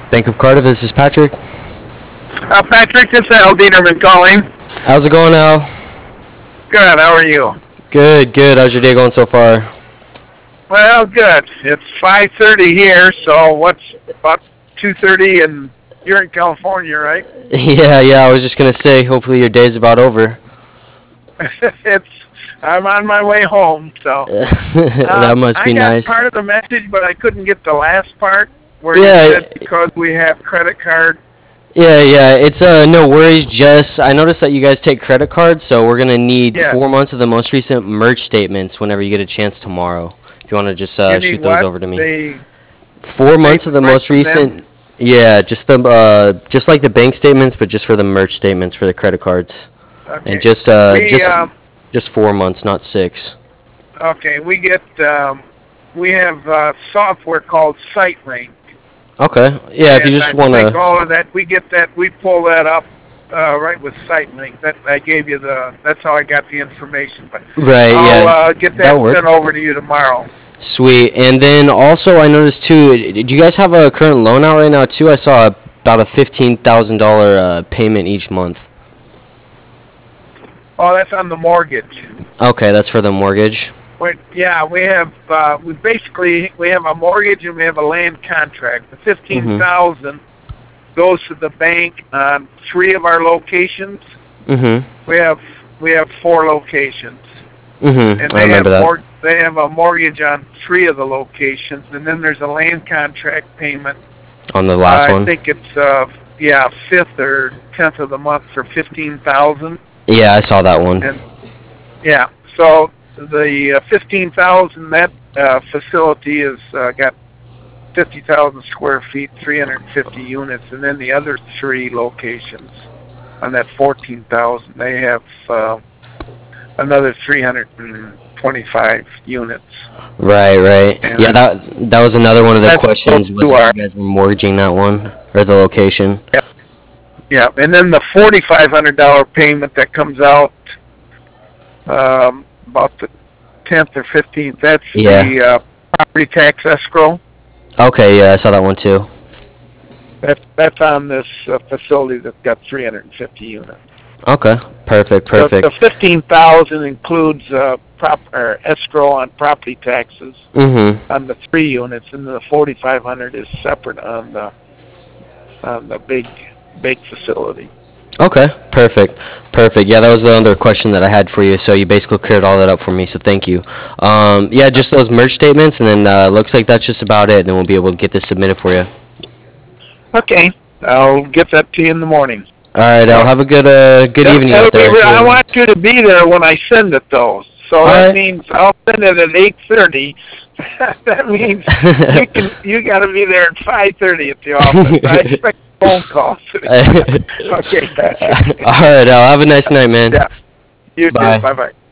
Bank of Cardiff, this is Patrick. Patrick, this is Al Dienerman calling. How's it going, Al? Good, how are you? Good, good. How's your day going so far? Well, good. It's 5:30 here, so what's about 2:30, and you're in California, right? Yeah, I was just going to say, hopefully your day's about over. I'm on my way home, so. That must be nice. I got part of the message, but I couldn't get the last part where Yeah. you said because we have credit card. Yeah, it's no worries, Jess. I noticed that you guys take credit cards, so we're going to need Yeah. 4 months of the most recent merge statements whenever you get a chance tomorrow. If you want to just You shoot need those what? over to me. The 4 months of the most from them? recent. Yeah, just the just like the bank statements, but just for the merge statements for the credit cards. Okay. And just 4 months, not 6. Okay, we have software called SiteLink. Okay. Yeah, if you And just I want think to. all of that, we pull that up right with SiteLink. That I gave you that's how I got the information. But Right. I'll Yeah. get that that'll work. sent over to you tomorrow. Sweet. And then also, I noticed too. Do you guys have a current loan out right now too? I saw about a $15,000 payment each month. Oh, that's on the mortgage. Okay, that's for the mortgage. Yeah, we have we have a mortgage and we have a land contract. The $15,000 goes to the bank on 3 of our locations. Mhm. We have 4 locations. Mhm. And I remember that. they have a mortgage on 3 of the locations, and then there's a land contract payment. On the last I one. think it's 5th or 10th of the month for $15,000. Yeah, I saw that one. And yeah, so the $15,000 that facility has got 50,000 square feet, 350 units, and then the other 3 locations on that 14,000 they have another 325 units. Right. And Yeah, that was another one of the that's questions. Was to if our- you guys were mortgaging that one or the location? Yeah, and then the $4,500 payment that comes out about the 10th or 15th. That's the property tax escrow. Okay, yeah, I saw that one too. That's on this facility that's got 350 units. Okay, perfect. The 15,000 includes escrow on property taxes Mhm. on the 3 units, and the 4,500 is separate on the big facility. Okay, perfect. Yeah, that was the other question that I had for you. So you basically cleared all that up for me. So thank you. Yeah, just those merge statements, and then looks like that's just about it. Then we'll be able to get this submitted for you. Okay, I'll get that to you in the morning. All right, I'll have a good evening out there. I want you to be there when I send it, though. So that right. means I'll send it at 8:30. That means you got to be there at 5:30 at the office. I expect phone calls. Okay, Patrick. All right, Al. Have a nice night, man. Yeah. You Bye. too. Bye-bye.